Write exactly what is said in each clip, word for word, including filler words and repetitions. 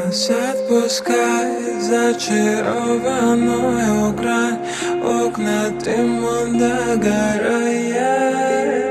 Нас отпускает зачарованную грань, окна дымом догорает.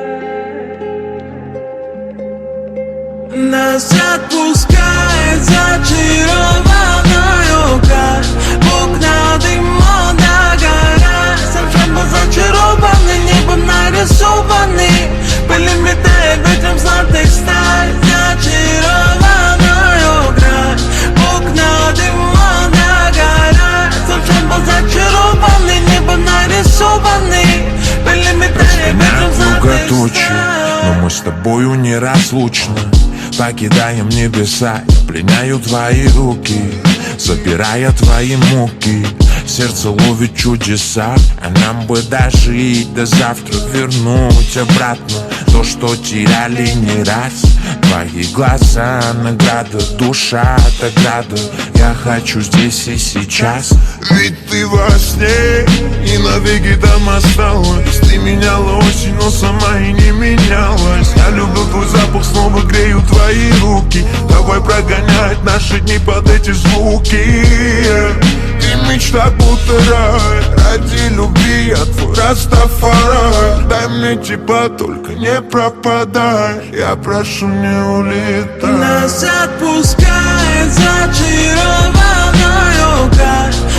Нас отпускает зачарованную грань, окна дымом догорает. Сам был зачарованный, небом нарисованный, пылем летает ветром золотых сталь. Зачарованную грань, окна дымом догорает. Сам был зачарованный, небом нарисованный, пылем летает ветром золотых сталь. Но мы с тобою неразлучны. Покидаем небеса, я пленяю твои руки, забирая твои муки. Сердце ловит чудеса, а нам бы дожить до завтра, вернуть обратно то, что теряли не раз. Твои глаза, награда, душа от ограды. Я хочу здесь и сейчас. Ведь ты во сне и навеки там осталась. Ты меняла осень, но сама и не менялась. Я люблю твой запах, снова грею твои руки. Давай прогонять наши дни под эти звуки. Ты мечта будто рай, ради любви я твой Растафарай. Дай мне тепла, только не пропадай, я прошу, не улетай. Нас отпускает зачарованную грань,